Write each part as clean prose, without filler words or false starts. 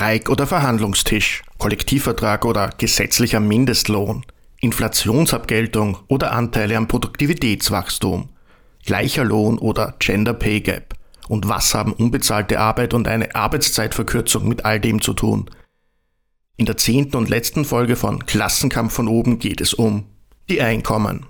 Streik oder Verhandlungstisch, Kollektivvertrag oder gesetzlicher Mindestlohn, Inflationsabgeltung oder Anteile am Produktivitätswachstum, gleicher Lohn oder Gender Pay Gap. Und was haben unbezahlte Arbeit und eine Arbeitszeitverkürzung mit all dem zu tun? In der 10. und letzten Folge von Klassenkampf von oben geht es um die Einkommen.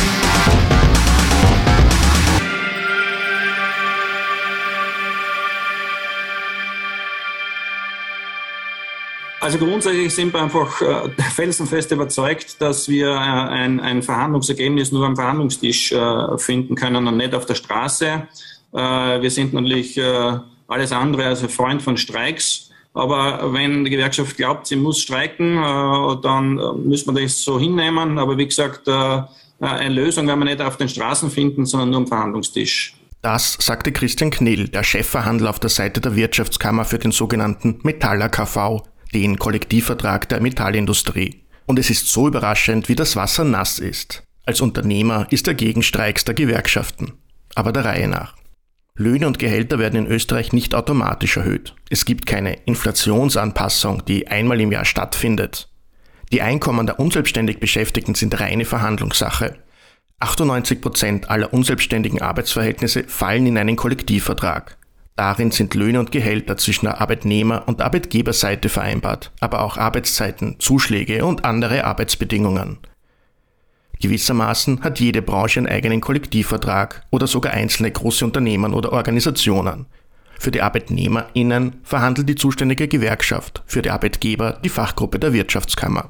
Also grundsätzlich sind wir einfach felsenfest überzeugt, dass wir ein Verhandlungsergebnis nur am Verhandlungstisch finden können und nicht auf der Straße. Wir sind natürlich alles andere als ein Freund von Streiks. Aber wenn die Gewerkschaft glaubt, sie muss streiken, dann müssen wir das so hinnehmen. Aber wie gesagt, eine Lösung werden wir nicht auf den Straßen finden, sondern nur am Verhandlungstisch. Das sagte Christian Knill, der Chefverhandler auf der Seite der Wirtschaftskammer für den sogenannten Metaller KV, den Kollektivvertrag der Metallindustrie. Und es ist so überraschend, wie das Wasser nass ist. Als Unternehmer ist er gegen Streiks der Gewerkschaften. Aber der Reihe nach. Löhne und Gehälter werden in Österreich nicht automatisch erhöht. Es gibt keine Inflationsanpassung, die einmal im Jahr stattfindet. Die Einkommen der unselbstständig Beschäftigten sind reine Verhandlungssache. 98% aller unselbstständigen Arbeitsverhältnisse fallen in einen Kollektivvertrag. Darin sind Löhne und Gehälter zwischen der Arbeitnehmer- und Arbeitgeberseite vereinbart, aber auch Arbeitszeiten, Zuschläge und andere Arbeitsbedingungen. Gewissermaßen hat jede Branche einen eigenen Kollektivvertrag oder sogar einzelne große Unternehmen oder Organisationen. Für die ArbeitnehmerInnen verhandelt die zuständige Gewerkschaft, für die Arbeitgeber die Fachgruppe der Wirtschaftskammer.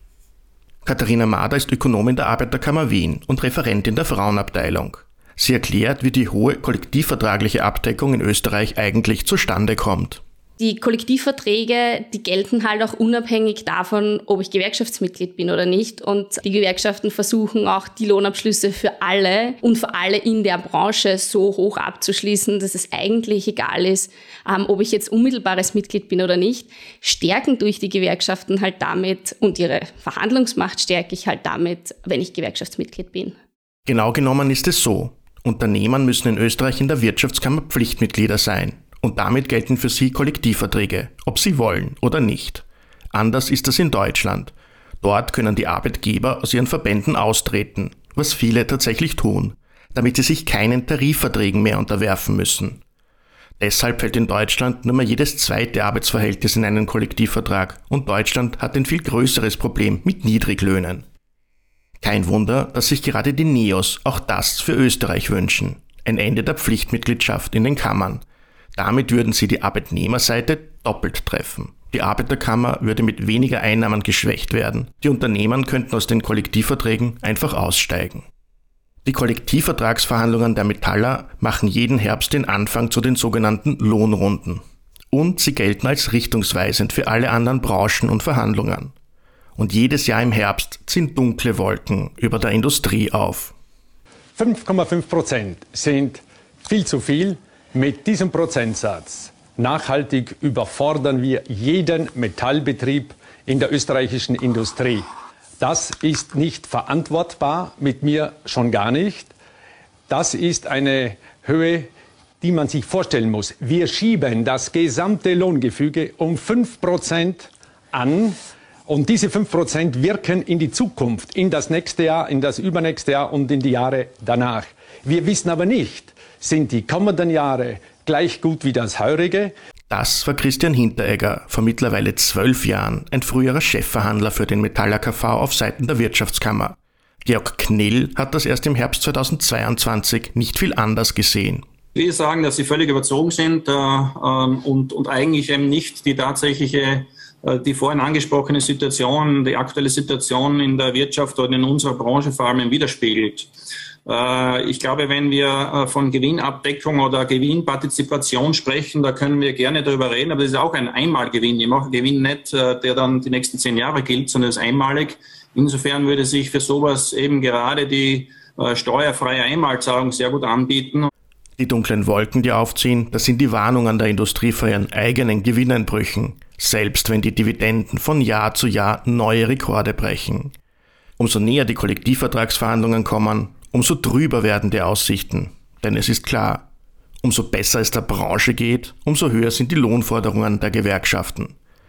Katharina Mader ist Ökonomin der Arbeiterkammer Wien und Referentin der Frauenabteilung. Sie erklärt, wie die hohe kollektivvertragliche Abdeckung in Österreich eigentlich zustande kommt. Die Kollektivverträge, die gelten halt auch unabhängig davon, ob ich Gewerkschaftsmitglied bin oder nicht. Und die Gewerkschaften versuchen auch, die Lohnabschlüsse für alle und für alle in der Branche so hoch abzuschließen, dass es eigentlich egal ist, ob ich jetzt unmittelbares Mitglied bin oder nicht. Stärken durch die Gewerkschaften halt damit und ihre Verhandlungsmacht stärke ich halt damit, wenn ich Gewerkschaftsmitglied bin. Genau genommen ist es so. Unternehmen müssen in Österreich in der Wirtschaftskammer Pflichtmitglieder sein. Und damit gelten für sie Kollektivverträge, ob sie wollen oder nicht. Anders ist das in Deutschland. Dort können die Arbeitgeber aus ihren Verbänden austreten, was viele tatsächlich tun, damit sie sich keinen Tarifverträgen mehr unterwerfen müssen. Deshalb fällt in Deutschland nur mehr jedes zweite Arbeitsverhältnis in einen Kollektivvertrag und Deutschland hat ein viel größeres Problem mit Niedriglöhnen. Kein Wunder, dass sich gerade die NEOS auch das für Österreich wünschen. Ein Ende der Pflichtmitgliedschaft in den Kammern. Damit würden sie die Arbeitnehmerseite doppelt treffen. Die Arbeiterkammer würde mit weniger Einnahmen geschwächt werden. Die Unternehmen könnten aus den Kollektivverträgen einfach aussteigen. Die Kollektivvertragsverhandlungen der Metaller machen jeden Herbst den Anfang zu den sogenannten Lohnrunden. Und sie gelten als richtungsweisend für alle anderen Branchen und Verhandlungen. Und jedes Jahr im Herbst ziehen dunkle Wolken über der Industrie auf. 5,5% sind viel zu viel. Mit diesem Prozentsatz nachhaltig überfordern wir jeden Metallbetrieb in der österreichischen Industrie. Das ist nicht verantwortbar, mit mir schon gar nicht. Das ist eine Höhe, die man sich vorstellen muss. Wir schieben das gesamte Lohngefüge um 5% an. Und diese 5% wirken in die Zukunft, in das nächste Jahr, in das übernächste Jahr und in die Jahre danach. Wir wissen aber nicht, sind die kommenden Jahre gleich gut wie das heurige? Das war Christian Hinteregger, vor mittlerweile 12 Jahren, ein früherer Chefverhandler für den Metaller KV auf Seiten der Wirtschaftskammer. Georg Knill hat das erst im Herbst 2022 nicht viel anders gesehen. Wir sagen, dass sie völlig überzogen sind und eigentlich eben nicht die tatsächliche, die vorhin angesprochene Situation, die aktuelle Situation in der Wirtschaft oder in unserer Branche vor allem widerspiegelt. Ich glaube, wenn wir von Gewinnabdeckung oder Gewinnpartizipation sprechen, da können wir gerne darüber reden, aber das ist auch ein Einmalgewinn. Ich mache einen Gewinn nicht, der dann die nächsten 10 Jahre gilt, sondern das ist einmalig. Insofern würde sich für sowas eben gerade die steuerfreie Einmalzahlung sehr gut anbieten. Die dunklen Wolken, die aufziehen, das sind die Warnungen der Industrie vor ihren eigenen Gewinneinbrüchen, selbst wenn die Dividenden von Jahr zu Jahr neue Rekorde brechen. Umso näher die Kollektivvertragsverhandlungen kommen, umso trüber werden die Aussichten. Denn es ist klar, umso besser es der Branche geht, umso höher sind die Lohnforderungen der Gewerkschaften.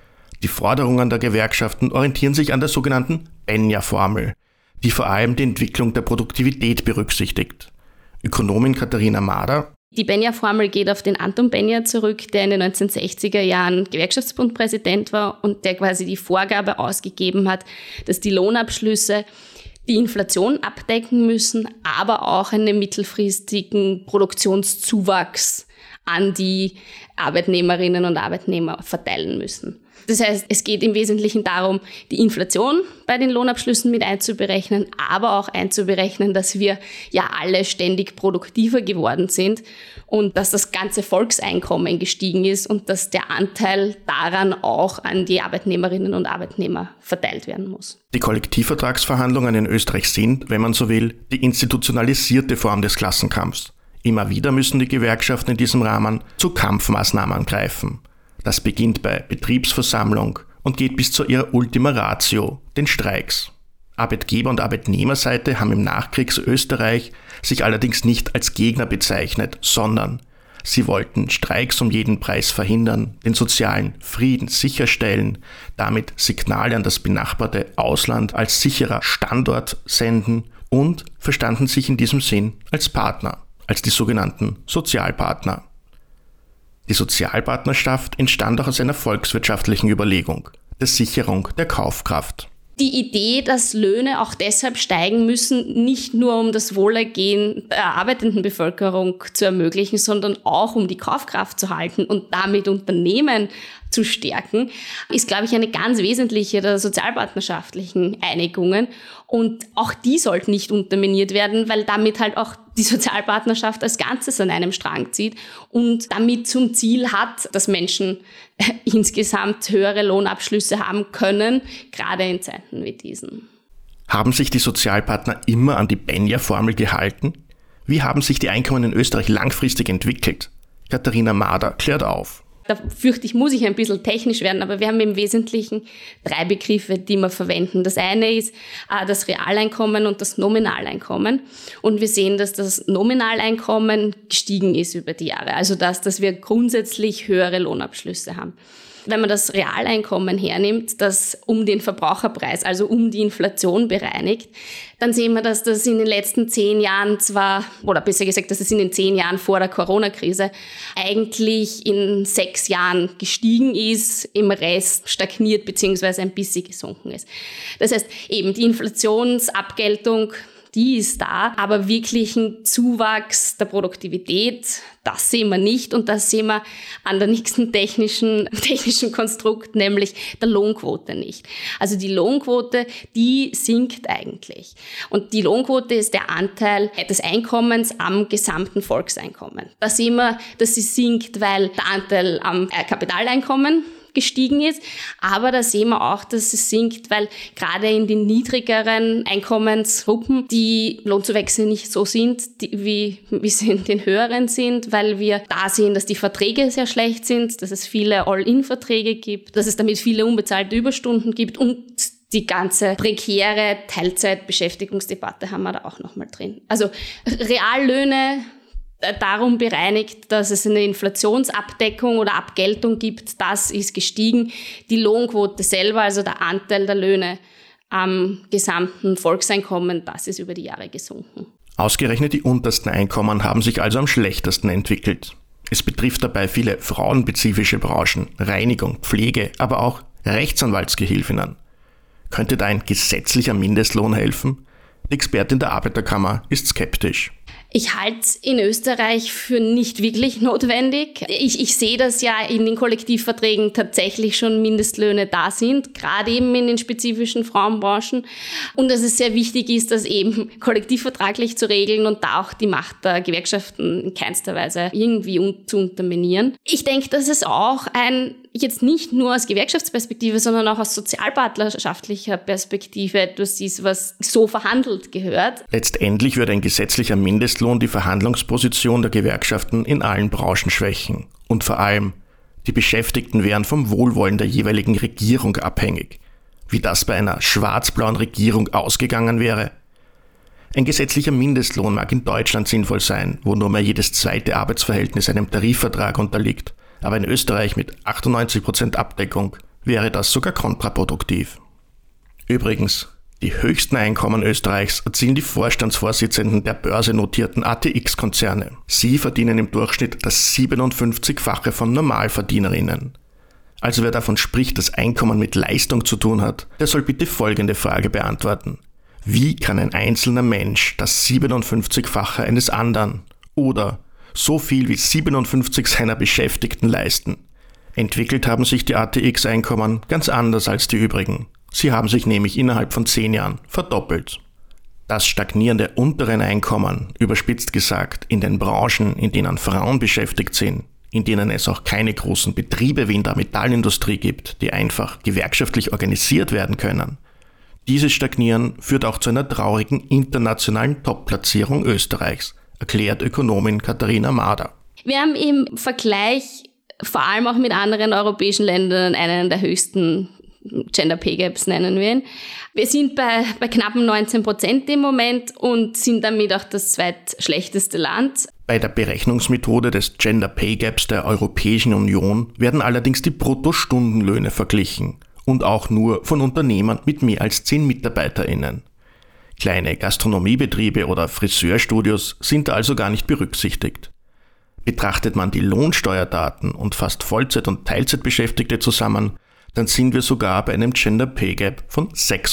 Die Forderungen der Gewerkschaften orientieren sich an der sogenannten Benja-Formel, die vor allem die Entwicklung der Produktivität berücksichtigt. Ökonomin Katharina Mader: Die Benja-Formel geht auf den Anton Benja zurück, der in den 1960er Jahren Gewerkschaftsbundpräsident war und der quasi die Vorgabe ausgegeben hat, dass die Lohnabschlüsse die Inflation abdecken müssen, aber auch einen mittelfristigen Produktionszuwachs an die Arbeitnehmerinnen und Arbeitnehmer verteilen müssen. Das heißt, es geht im Wesentlichen darum, die Inflation bei den Lohnabschlüssen mit einzuberechnen, aber auch einzuberechnen, dass wir ja alle ständig produktiver geworden sind und dass das ganze Volkseinkommen gestiegen ist und dass der Anteil daran auch an die Arbeitnehmerinnen und Arbeitnehmer verteilt werden muss. Die Kollektivvertragsverhandlungen in Österreich sind, wenn man so will, die institutionalisierte Form des Klassenkampfs. Immer wieder müssen die Gewerkschaften in diesem Rahmen zu Kampfmaßnahmen greifen. Das beginnt bei Betriebsversammlung und geht bis zu ihrer Ultima Ratio, den Streiks. Arbeitgeber- und Arbeitnehmerseite haben im Nachkriegsösterreich sich allerdings nicht als Gegner bezeichnet, sondern sie wollten Streiks um jeden Preis verhindern, den sozialen Frieden sicherstellen, damit Signale an das benachbarte Ausland als sicherer Standort senden und verstanden sich in diesem Sinn als Partner, als die sogenannten Sozialpartner. Die Sozialpartnerschaft entstand auch aus einer volkswirtschaftlichen Überlegung, der Sicherung der Kaufkraft. Die Idee, dass Löhne auch deshalb steigen müssen, nicht nur um das Wohlergehen der arbeitenden Bevölkerung zu ermöglichen, sondern auch um die Kaufkraft zu halten und damit Unternehmen zu stärken, ist, glaube ich, eine ganz wesentliche der sozialpartnerschaftlichen Einigungen. Und auch die sollten nicht unterminiert werden, weil damit halt auch die Sozialpartnerschaft als Ganzes an einem Strang zieht und damit zum Ziel hat, dass Menschen insgesamt höhere Lohnabschlüsse haben können, gerade in Zeiten wie diesen. Haben sich die Sozialpartner immer an die Benja-Formel gehalten? Wie haben sich die Einkommen in Österreich langfristig entwickelt? Katharina Mader klärt auf. Da fürchte ich, muss ich ein bisschen technisch werden, aber wir haben im Wesentlichen 3 Begriffe, die wir verwenden. Das eine ist das Realeinkommen und das Nominaleinkommen. Und wir sehen, dass das Nominaleinkommen gestiegen ist über die Jahre. Also dass wir grundsätzlich höhere Lohnabschlüsse haben. Wenn man das Realeinkommen hernimmt, das um den Verbraucherpreis, also um die Inflation bereinigt, dann sehen wir, dass das in den letzten 10 Jahren oder besser gesagt, dass es in den 10 Jahren vor der Corona-Krise eigentlich in 6 Jahren gestiegen ist, im Rest stagniert bzw. ein bisschen gesunken ist. Das heißt, eben die Inflationsabgeltung, die ist da, aber wirklichen Zuwachs der Produktivität, das sehen wir nicht und das sehen wir an der nächsten technischen Konstrukt, nämlich der Lohnquote nicht. Also die Lohnquote, die sinkt eigentlich. Und die Lohnquote ist der Anteil des Einkommens am gesamten Volkseinkommen. Da sehen wir, dass sie sinkt, weil der Anteil am Kapitaleinkommen gestiegen ist, aber da sehen wir auch, dass es sinkt, weil gerade in den niedrigeren Einkommensgruppen die Lohnzuwächse nicht so sind, wie sie in den höheren sind, weil wir da sehen, dass die Verträge sehr schlecht sind, dass es viele All-in-Verträge gibt, dass es damit viele unbezahlte Überstunden gibt und die ganze prekäre Teilzeitbeschäftigungsdebatte haben wir da auch nochmal drin. Also Reallöhne darum bereinigt, dass es eine Inflationsabdeckung oder Abgeltung gibt, das ist gestiegen. Die Lohnquote selber, also der Anteil der Löhne am gesamten Volkseinkommen, das ist über die Jahre gesunken. Ausgerechnet die untersten Einkommen haben sich also am schlechtesten entwickelt. Es betrifft dabei viele frauenspezifische Branchen, Reinigung, Pflege, aber auch Rechtsanwaltsgehilfinnen. Könnte da ein gesetzlicher Mindestlohn helfen? Die Expertin der Arbeiterkammer ist skeptisch. Ich halte es in Österreich für nicht wirklich notwendig. Ich sehe, dass ja in den Kollektivverträgen tatsächlich schon Mindestlöhne da sind, gerade eben in den spezifischen Frauenbranchen. Und dass es sehr wichtig ist, das eben kollektivvertraglich zu regeln und da auch die Macht der Gewerkschaften in keinster Weise irgendwie zu unterminieren. Ich denke, dass es auch jetzt nicht nur aus Gewerkschaftsperspektive, sondern auch aus sozialpartnerschaftlicher Perspektive etwas ist, was so verhandelt gehört. Letztendlich wird ein gesetzlicher Mindestlohn die Verhandlungsposition der Gewerkschaften in allen Branchen schwächen. Und vor allem, die Beschäftigten wären vom Wohlwollen der jeweiligen Regierung abhängig. Wie das bei einer schwarz-blauen Regierung ausgegangen wäre. Ein gesetzlicher Mindestlohn mag in Deutschland sinnvoll sein, wo nur mehr jedes zweite Arbeitsverhältnis einem Tarifvertrag unterliegt. Aber in Österreich mit 98% Abdeckung wäre das sogar kontraproduktiv. Übrigens, die höchsten Einkommen Österreichs erzielen die Vorstandsvorsitzenden der börsennotierten ATX-Konzerne. Sie verdienen im Durchschnitt das 57-fache von Normalverdienerinnen. Also wer davon spricht, dass Einkommen mit Leistung zu tun hat, der soll bitte folgende Frage beantworten. Wie kann ein einzelner Mensch das 57-fache eines anderen oder so viel wie 57 seiner Beschäftigten leisten? Entwickelt haben sich die ATX-Einkommen ganz anders als die übrigen. Sie haben sich nämlich innerhalb von 10 Jahren verdoppelt. Das Stagnieren der unteren Einkommen, überspitzt gesagt, in den Branchen, in denen Frauen beschäftigt sind, in denen es auch keine großen Betriebe wie in der Metallindustrie gibt, die einfach gewerkschaftlich organisiert werden können. Dieses Stagnieren führt auch zu einer traurigen internationalen Top-Platzierung Österreichs, erklärt Ökonomin Katharina Mader. Wir haben im Vergleich, vor allem auch mit anderen europäischen Ländern, einen der höchsten Gender Pay Gaps, nennen wir ihn. Wir sind bei knappen 19% im Moment und sind damit auch das zweitschlechteste Land. Bei der Berechnungsmethode des Gender Pay Gaps der Europäischen Union werden allerdings die Bruttostundenlöhne verglichen und auch nur von Unternehmern mit mehr als 10 MitarbeiterInnen. Kleine Gastronomiebetriebe oder Friseurstudios sind also gar nicht berücksichtigt. Betrachtet man die Lohnsteuerdaten und fast Vollzeit- und Teilzeitbeschäftigte zusammen, dann sind wir sogar bei einem Gender Pay Gap von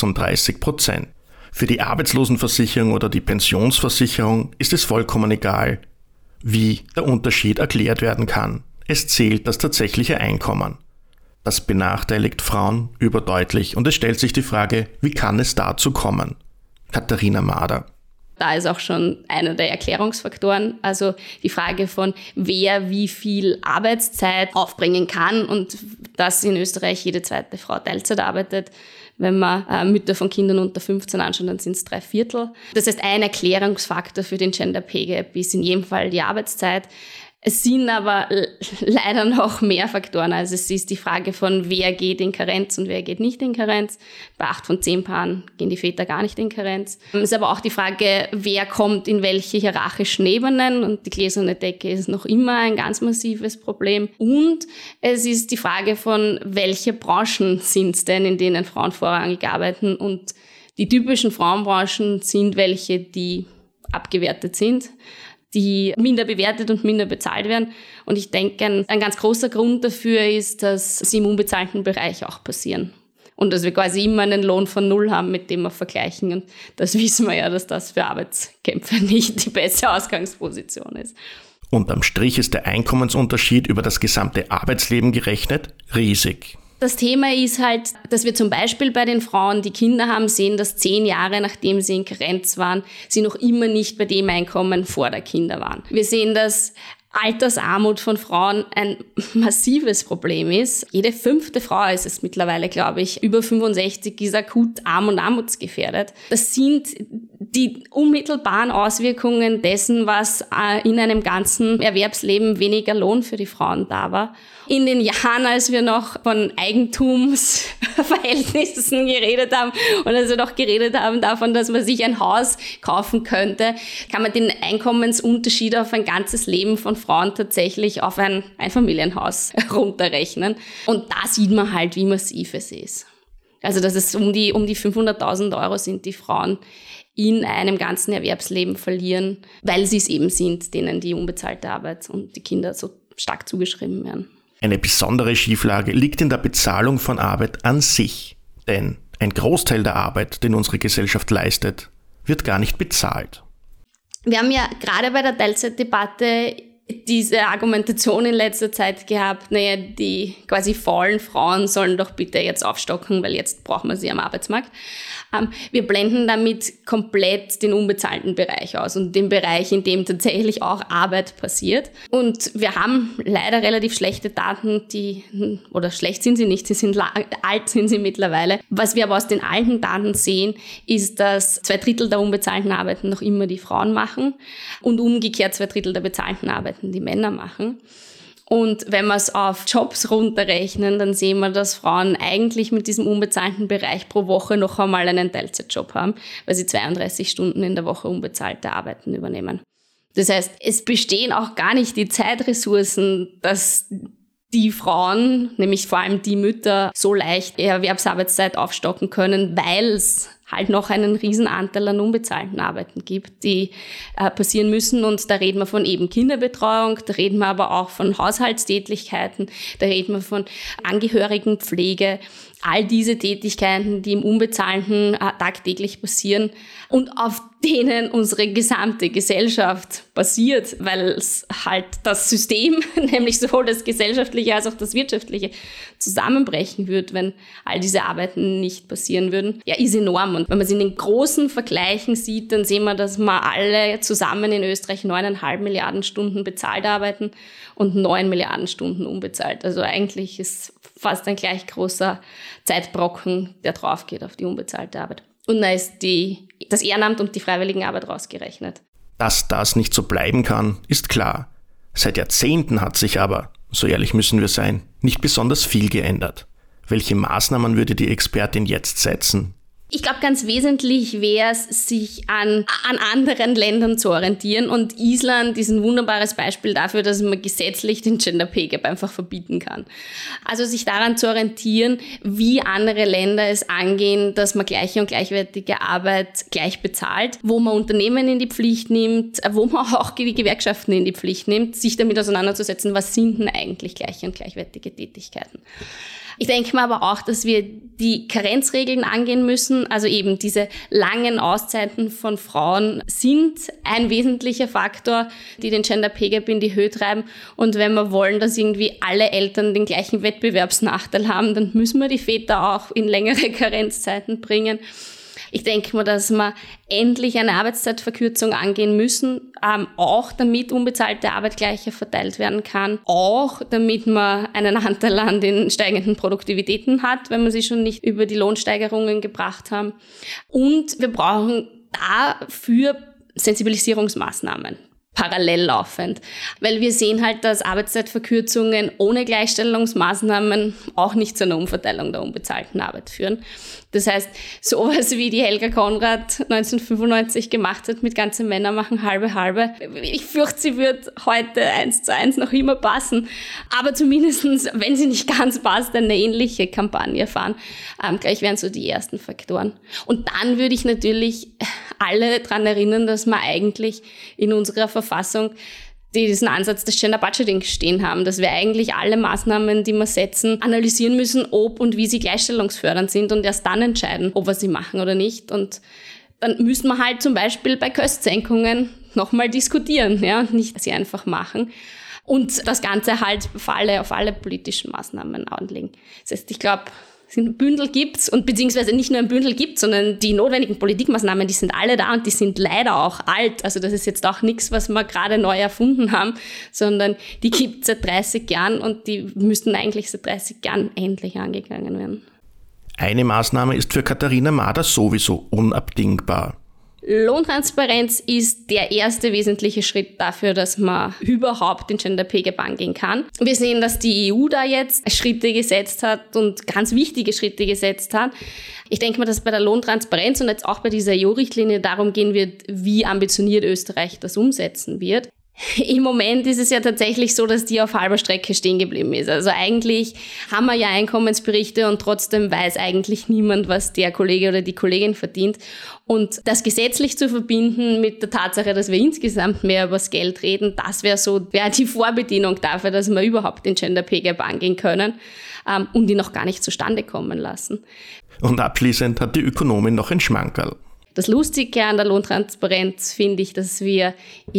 36%. Für die Arbeitslosenversicherung oder die Pensionsversicherung ist es vollkommen egal, wie der Unterschied erklärt werden kann. Es zählt das tatsächliche Einkommen. Das benachteiligt Frauen überdeutlich und es stellt sich die Frage, wie kann es dazu kommen? Katharina Mader. Da ist auch schon einer der Erklärungsfaktoren, also die Frage von, wer wie viel Arbeitszeit aufbringen kann und dass in Österreich jede zweite Frau Teilzeit arbeitet. Wenn man Mütter von Kindern unter 15 anschaut, dann sind es 3/4. Das heißt, ein Erklärungsfaktor für den Gender Pay Gap ist in jedem Fall die Arbeitszeit. Es sind aber leider noch mehr Faktoren. Also es ist die Frage von, wer geht in Karenz und wer geht nicht in Karenz. Bei 8 von 10 Paaren gehen die Väter gar nicht in Karenz. Es ist aber auch die Frage, wer kommt in welche hierarchischen Ebenen. Und die gläserne Decke ist noch immer ein ganz massives Problem. Und es ist die Frage von, welche Branchen sind es denn, in denen Frauen vorrangig arbeiten. Und die typischen Frauenbranchen sind welche, die abgewertet sind, die minder bewertet und minder bezahlt werden. Und ich denke, ein ganz großer Grund dafür ist, dass sie im unbezahlten Bereich auch passieren. Und dass wir quasi immer einen Lohn von 0 haben, mit dem wir vergleichen. Und das wissen wir ja, dass das für Arbeitskämpfer nicht die beste Ausgangsposition ist. Unterm Strich ist der Einkommensunterschied über das gesamte Arbeitsleben gerechnet riesig. Das Thema ist halt, dass wir zum Beispiel bei den Frauen, die Kinder haben, sehen, dass 10 Jahre, nachdem sie in Karenz waren, sie noch immer nicht bei dem Einkommen vor der Kinder waren. Wir sehen, dass Altersarmut von Frauen ein massives Problem ist. Jede 5. Frau ist es mittlerweile, glaube ich, über 65 ist akut arm und armutsgefährdet. Das sind die unmittelbaren Auswirkungen dessen, was in einem ganzen Erwerbsleben weniger Lohn für die Frauen da war. In den Jahren, als wir noch von Eigentumsverhältnissen geredet haben und als wir noch geredet haben davon, dass man sich ein Haus kaufen könnte, kann man den Einkommensunterschied auf ein ganzes Leben von Frauen tatsächlich auf ein Einfamilienhaus runterrechnen. Und da sieht man halt, wie massiv es ist. Also dass es um die 500.000 € sind, die Frauen in einem ganzen Erwerbsleben verlieren, weil sie es eben sind, denen die unbezahlte Arbeit und die Kinder so stark zugeschrieben werden. Eine besondere Schieflage liegt in der Bezahlung von Arbeit an sich. Denn ein Großteil der Arbeit, den unsere Gesellschaft leistet, wird gar nicht bezahlt. Wir haben ja gerade bei der Teilzeitdebatte diese Argumentation in letzter Zeit gehabt, naja, die quasi faulen Frauen sollen doch bitte jetzt aufstocken, weil jetzt brauchen wir sie am Arbeitsmarkt. Wir blenden damit komplett den unbezahlten Bereich aus und den Bereich, in dem tatsächlich auch Arbeit passiert. Und wir haben leider relativ schlechte Daten, oder schlecht sind sie nicht, alt sind sie mittlerweile. Was wir aber aus den alten Daten sehen, ist, dass 2/3 der unbezahlten Arbeiten noch immer die Frauen machen und umgekehrt 2/3 der bezahlten Arbeiten die Männer machen. Und wenn wir es auf Jobs runterrechnen, dann sehen wir, dass Frauen eigentlich mit diesem unbezahlten Bereich pro Woche noch einmal einen Teilzeitjob haben, weil sie 32 Stunden in der Woche unbezahlte Arbeiten übernehmen. Das heißt, es bestehen auch gar nicht die Zeitressourcen, dass die Frauen, nämlich vor allem die Mütter, so leicht ihre Erwerbsarbeitszeit aufstocken können, weil es halt noch einen Riesenanteil an unbezahlten Arbeiten gibt, die passieren müssen. Und da reden wir von eben Kinderbetreuung, da reden wir aber auch von Haushaltstätigkeiten, da reden wir von Angehörigenpflege, all diese Tätigkeiten, die im Unbezahlten tagtäglich passieren und auf denen unsere gesamte Gesellschaft basiert, weil es halt das System, nämlich sowohl das gesellschaftliche als auch das wirtschaftliche, zusammenbrechen wird, wenn all diese Arbeiten nicht passieren würden, ja, ist enorm. Und wenn man es in den großen Vergleichen sieht, dann sehen wir, dass wir alle zusammen in Österreich 9,5 Milliarden Stunden bezahlt arbeiten und 9 Milliarden Stunden unbezahlt. Also eigentlich ist fast ein gleich großer Zeitbrocken, der drauf geht auf die unbezahlte Arbeit. Und da ist das Ehrenamt und die Freiwilligenarbeit rausgerechnet. Dass das nicht so bleiben kann, ist klar. Seit Jahrzehnten hat sich aber, so ehrlich müssen wir sein, nicht besonders viel geändert. Welche Maßnahmen würde die Expertin jetzt setzen? Ich glaube, ganz wesentlich wäre es, sich an anderen Ländern zu orientieren. Und Island ist ein wunderbares Beispiel dafür, dass man gesetzlich den Gender Pay Gap einfach verbieten kann. Also sich daran zu orientieren, wie andere Länder es angehen, dass man gleiche und gleichwertige Arbeit gleich bezahlt, wo man Unternehmen in die Pflicht nimmt, wo man auch die Gewerkschaften in die Pflicht nimmt, sich damit auseinanderzusetzen, was sind denn eigentlich gleiche und gleichwertige Tätigkeiten. Ich denke mir aber auch, dass wir die Karenzregeln angehen müssen. Also eben diese langen Auszeiten von Frauen sind ein wesentlicher Faktor, die den Gender Pay Gap in die Höhe treiben. Und wenn wir wollen, dass irgendwie alle Eltern den gleichen Wettbewerbsnachteil haben, dann müssen wir die Väter auch in längere Karenzzeiten bringen. Ich denke mir, dass wir endlich eine Arbeitszeitverkürzung angehen müssen, auch damit unbezahlte Arbeit gleicher verteilt werden kann, auch damit man einen Anteil an den steigenden Produktivitäten hat, wenn wir sie schon nicht über die Lohnsteigerungen gebracht haben. Und wir brauchen dafür Sensibilisierungsmaßnahmen. Parallel laufend, weil wir sehen halt, dass Arbeitszeitverkürzungen ohne Gleichstellungsmaßnahmen auch nicht zu einer Umverteilung der unbezahlten Arbeit führen. Das heißt, sowas wie die Helga Konrad 1995 gemacht hat mit ganze Männer machen halbe, ich fürchte, sie wird heute 1:1 noch immer passen, aber zumindestens, wenn sie nicht ganz passt, eine ähnliche Kampagne fahren. Gleich wären so die ersten Faktoren. Und dann würde ich natürlich alle daran erinnern, dass wir eigentlich in unserer Verfassung diesen Ansatz des Gender Budgeting stehen haben, dass wir eigentlich alle Maßnahmen, die wir setzen, analysieren müssen, ob und wie sie gleichstellungsfördernd sind und erst dann entscheiden, ob wir sie machen oder nicht. Und dann müssen wir halt zum Beispiel bei Köstsenkungen nochmal diskutieren, ja, und nicht sie einfach machen. Und das Ganze halt auf alle politischen Maßnahmen anlegen. Das heißt, ich glaube, ein Bündel gibt's und beziehungsweise nicht nur ein Bündel gibt, sondern die notwendigen Politikmaßnahmen, die sind alle da und die sind leider auch alt. Also das ist jetzt auch nichts, was wir gerade neu erfunden haben, sondern die gibt's seit 30 Jahren und die müssten eigentlich seit 30 Jahren endlich angegangen werden. Eine Maßnahme ist für Katharina Mader sowieso unabdingbar. Lohntransparenz ist der erste wesentliche Schritt dafür, dass man überhaupt den Gender Pay Gap angehen kann. Wir sehen, dass die EU da jetzt Schritte gesetzt hat und ganz wichtige Schritte gesetzt hat. Ich denke mal, dass bei der Lohntransparenz und jetzt auch bei dieser EU-Richtlinie darum gehen wird, wie ambitioniert Österreich das umsetzen wird. Im Moment ist es ja tatsächlich so, dass die auf halber Strecke stehen geblieben ist. Also eigentlich haben wir ja Einkommensberichte und trotzdem weiß eigentlich niemand, was der Kollege oder die Kollegin verdient. Und das gesetzlich zu verbinden mit der Tatsache, dass wir insgesamt mehr über das Geld reden, das wäre die Vorbedienung dafür, dass wir überhaupt den Gender Pay Gap angehen können und ihn noch gar nicht zustande kommen lassen. Und abschließend hat die Ökonomin noch ein Schmankerl. Das Lustige an der Lohntransparenz finde ich, dass wir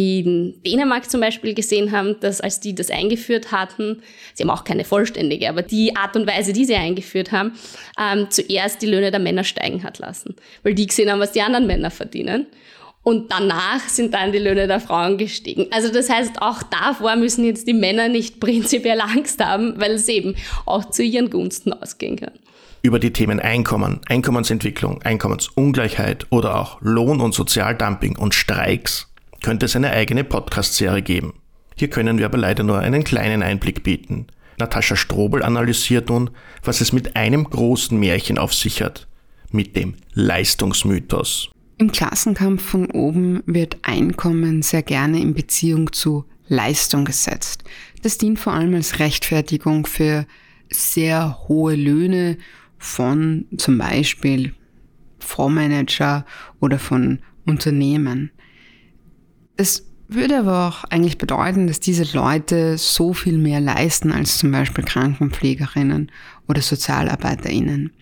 in Dänemark zum Beispiel gesehen haben, dass als die das eingeführt hatten, sie haben auch keine vollständige, aber die Art und Weise, die sie eingeführt haben, zuerst die Löhne der Männer steigen hat lassen, weil die gesehen haben, was die anderen Männer verdienen. Und danach sind dann die Löhne der Frauen gestiegen. Also das heißt, auch davor müssen jetzt die Männer nicht prinzipiell Angst haben, weil es eben auch zu ihren Gunsten ausgehen kann. Über die Themen Einkommen, Einkommensentwicklung, Einkommensungleichheit oder auch Lohn- und Sozialdumping und Streiks könnte es eine eigene Podcast-Serie geben. Hier können wir aber leider nur einen kleinen Einblick bieten. Natascha Strobel analysiert nun, was es mit einem großen Märchen auf sich hat, mit dem Leistungsmythos. Im Klassenkampf von oben wird Einkommen sehr gerne in Beziehung zu Leistung gesetzt. Das dient vor allem als Rechtfertigung für sehr hohe Löhne von zum Beispiel Fondsmanager oder von Unternehmen. Das würde aber auch eigentlich bedeuten, dass diese Leute so viel mehr leisten als zum Beispiel Krankenpflegerinnen oder SozialarbeiterInnen.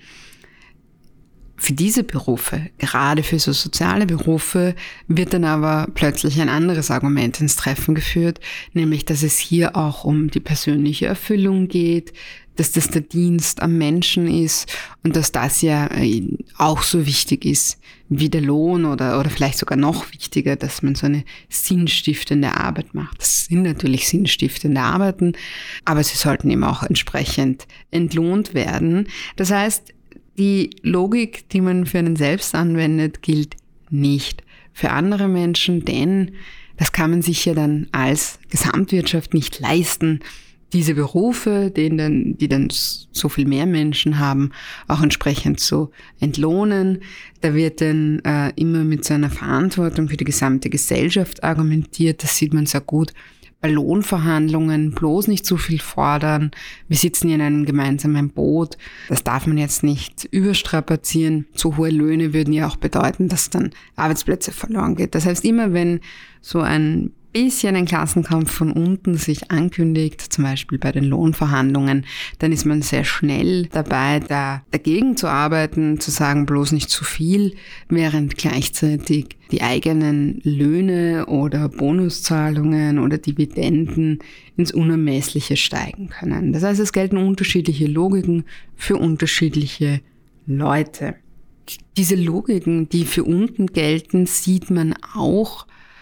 Für diese Berufe, gerade für so soziale Berufe, wird dann aber plötzlich ein anderes Argument ins Treffen geführt, nämlich, dass es hier auch um die persönliche Erfüllung geht, dass das der Dienst am Menschen ist und dass das ja auch so wichtig ist wie der Lohn oder vielleicht sogar noch wichtiger, dass man so eine sinnstiftende Arbeit macht. Das sind natürlich sinnstiftende Arbeiten, aber sie sollten eben auch entsprechend entlohnt werden. Das heißt, die Logik, die man für einen selbst anwendet, gilt nicht für andere Menschen, denn das kann man sich ja dann als Gesamtwirtschaft nicht leisten, diese Berufe, die dann so viel mehr Menschen haben, auch entsprechend zu entlohnen. Da wird dann immer mit so einer Verantwortung für die gesamte Gesellschaft argumentiert. Das sieht man sehr gut bei Lohnverhandlungen, bloß nicht zu viel fordern. Wir sitzen hier in einem gemeinsamen Boot. Das darf man jetzt nicht überstrapazieren. Zu hohe Löhne würden ja auch bedeuten, dass dann Arbeitsplätze verloren geht. Das heißt, immer wenn so ein bisschen ein Klassenkampf von unten sich ankündigt, zum Beispiel bei den Lohnverhandlungen, dann ist man sehr schnell dabei, dagegen zu arbeiten, zu sagen, bloß nicht zu viel, während gleichzeitig die eigenen Löhne oder Bonuszahlungen oder Dividenden ins Unermessliche steigen können. Das heißt, es gelten unterschiedliche Logiken für unterschiedliche Leute. Diese Logiken, die für unten gelten, sieht man auch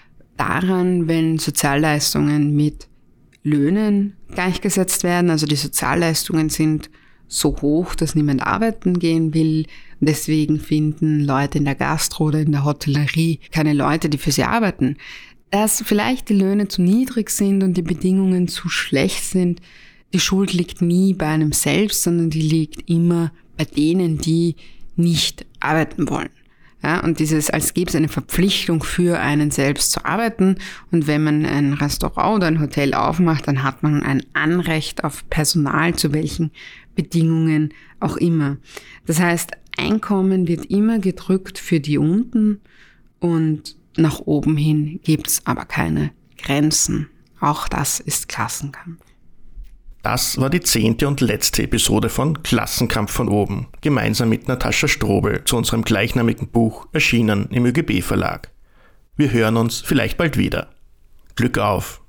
daran, wenn Sozialleistungen mit Löhnen gleichgesetzt werden. Also die Sozialleistungen sind so hoch, dass niemand arbeiten gehen will. Deswegen finden Leute in der Gastro oder in der Hotellerie keine Leute, die für sie arbeiten. Dass vielleicht die Löhne zu niedrig sind und die Bedingungen zu schlecht sind, die Schuld liegt nie bei einem selbst, sondern die liegt immer bei denen, die nicht arbeiten wollen. Ja, und als gäbe es eine Verpflichtung für einen selbst zu arbeiten. Und wenn man ein Restaurant oder ein Hotel aufmacht, dann hat man ein Anrecht auf Personal, zu welchen Bedingungen auch immer. Das heißt, Einkommen wird immer gedrückt für die unten und nach oben hin gibt's aber keine Grenzen. Auch das ist Klassenkampf. Das war die 10. und letzte Episode von Klassenkampf von oben, gemeinsam mit Natascha Strobel zu unserem gleichnamigen Buch, erschienen im ÖGB Verlag. Wir hören uns vielleicht bald wieder. Glück auf!